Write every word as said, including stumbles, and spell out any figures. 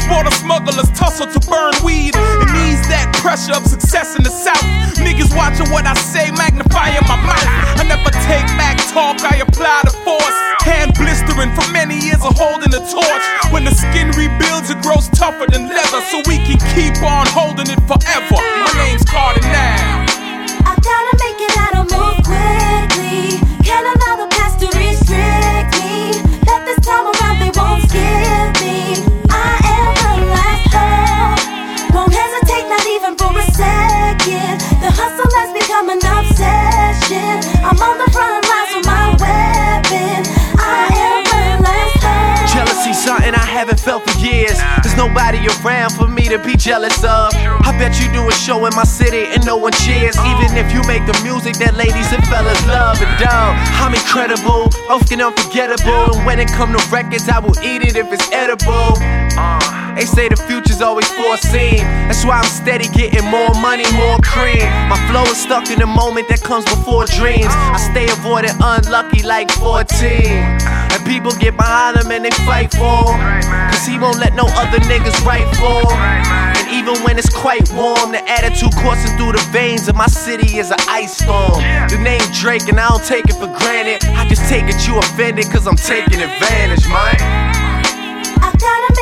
Border smugglers tussle to burn weed and ease that pressure of success in the South. Niggas watching what I say, magnifying my mouth. I never take back talk, I apply the force. Hand blistering from many years of holding the torch. When the skin rebuilds, it grows tougher than leather, so we can keep on holding it forever. My name's Cardinal. I gotta make it, I don't move quickly. Can't allow the past to restrict me. Let this time around, they won't skip me. I am the last hope. Won't hesitate, not even for a second. The hustle has become an obsession. I'm on the front lines with my weapon. I am the last hope. Jealousy, something I haven't felt for years. There's nobody around for me to be jealous of. I bet you do a show in my city and no one cheers. Even if you make the music that ladies and fellas love. And dog, I'm incredible, often unforgettable. And when it come to records, I will eat it if it's edible. They say the future's always foreseen. That's why I'm steady getting more money, more cream. My flow is stuck in the moment that comes before dreams. I stay avoided unlucky like fourteen. And people get behind him and they fight for him, cause he won't let no other niggas write for him. And even when it's quite warm, the attitude coursing through the veins of my city is an ice storm. The name Drake and I don't take it for granted. I just take it you offended cause I'm taking advantage, man. I gotta